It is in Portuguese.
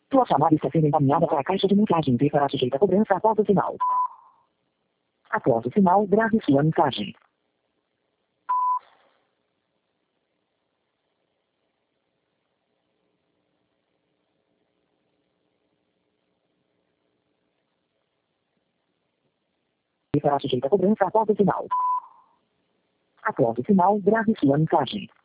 Sua chamada está sendo encaminhada para a caixa de mensagens e será sujeita a cobrança após o sinal. Após o sinal, grave sua mensagem. E será sujeita a cobrança após o sinal. Após o sinal, grave sua mensagem.